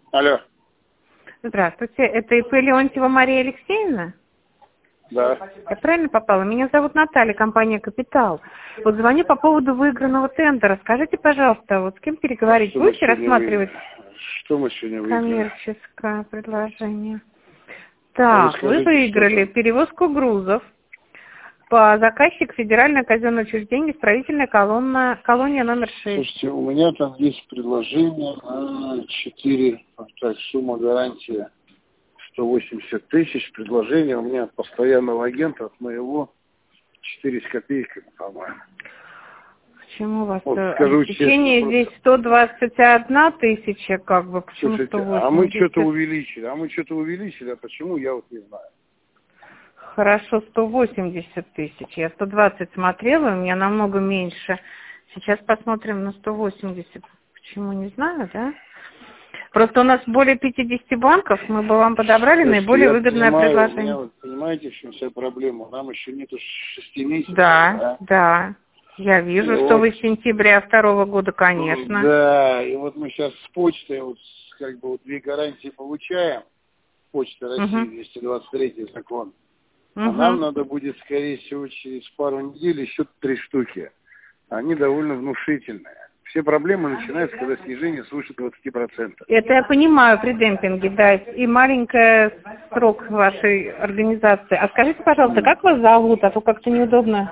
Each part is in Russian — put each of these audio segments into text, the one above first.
Алло. Здравствуйте, это ИП Леонтьева Мария Алексеевна? Да. Я правильно попала? Меня зовут Наталья, компания «Капитал». Вот звоню по поводу выигранного тендера. Скажите, пожалуйста, вот с кем переговорить? Будете рассматривать Что мы сегодня выиграли? коммерческое предложение? Так, вы Расскажите, выиграли перевозку грузов по заказчик Федеральное казенное учреждение «Строительная колония номер 6». Слушайте, у меня там есть предложение на 4, так, сумма гарантии 180 тысяч. Предложение у меня от постоянного агента, от моего, 4 с копейками, по-моему. Почему у вас Вот, скажу обеспечение честно, здесь 121 тысяча, как бы, почему слушайте, 180? а мы что-то увеличили, а почему, я вот не знаю. Хорошо, 180 тысяч. Я 120 смотрела, у меня намного меньше. Сейчас посмотрим на 180. Почему, не знаю, да? Просто у нас более 50 банков, мы бы вам подобрали наиболее выгодное предложение. Вот, понимаете, в чем вся проблема? Нам еще нету 6 месяцев. Да. Я вижу, что вы с сентября 2-го года, конечно. Да, и вот мы сейчас с почтой, вот, как бы, вот 2 гарантии получаем. Почта России, 223 закон. А нам надо будет, скорее всего, через пару недель еще 3 штуки. Они довольно внушительные. Все проблемы начинаются, когда снижение свыше 20%. Это я понимаю при демпинге, да, и маленький срок вашей организации. А скажите, пожалуйста, как вас зовут, а то как-то неудобно.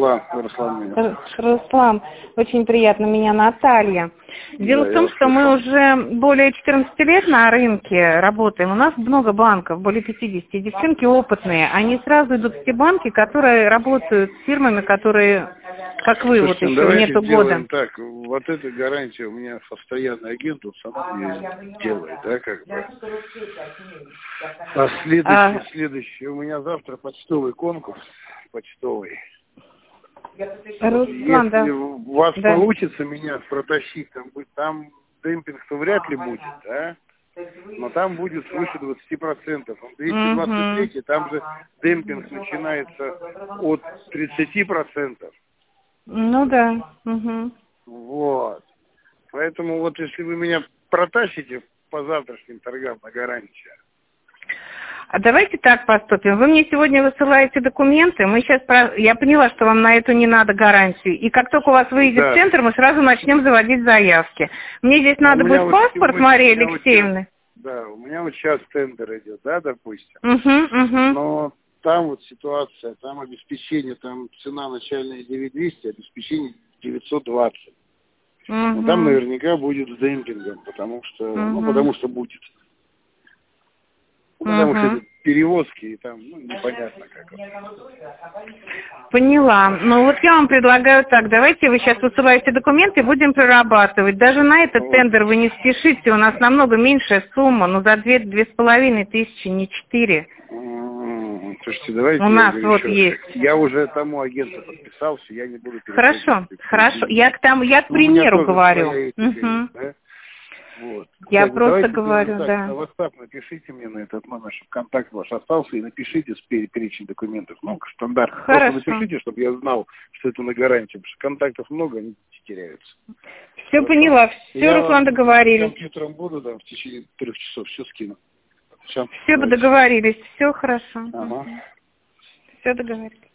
Руслан, очень приятно, меня Наталья. Дело в том, что мы уже более 14 лет на рынке работаем. У нас много банков, более 50. И девчонки опытные. Они сразу идут в те банки, которые работают с фирмами, которые, как вы, слушайте, вот еще нету года. Так, вот эта гарантия у меня постоянный агент, он сам ее делает, да, как бы. А следующий, у меня завтра почтовый конкурс, Руслан, если у вас получится меня протащить, там демпинг-то вряд ли будет, да? Но там будет свыше 20%. 223, там же демпинг начинается от 30%. Ну да. Вот. Поэтому вот если вы меня протащите по завтрашним торгам на гарантию. А давайте так поступим. Вы мне сегодня высылаете документы. Я поняла, что вам на эту не надо гарантию. И как только у вас выйдет центр, мы сразу начнем заводить заявки. Мне здесь надо будет паспорт Марии Алексеевны. Да, у меня вот сейчас тендер идет, да, допустим. Но там вот ситуация, там обеспечение, там цена начальная 9200, обеспечение 920. Но там наверняка будет с демпингом, потому что будет. Потому что это перевозки, и там, непонятно как это. Поняла. Ну вот я вам предлагаю так, давайте вы сейчас высылаете документы, будем прорабатывать. Даже на этот тендер вы не спешите, у нас намного меньшая сумма, за 2-2,5 тысячи, не 4. Слушайте, давайте у нас вот есть. Я уже тому агенту подписался, я не буду переходить. Хорошо. Я к примеру говорю. Вот. Я просто говорю, На WhatsApp напишите мне на этот номер, чтобы контакт ваш остался, и напишите перечень документов. Стандарт. Хорошо. Просто напишите, чтобы я знал, что это на гарантию, потому что контактов много, они теряются. Все поняла, все, Руслан, договорились. Компьютером буду, в течение 3 часов все скину. Все договорились, все хорошо. Ага. Все договорились.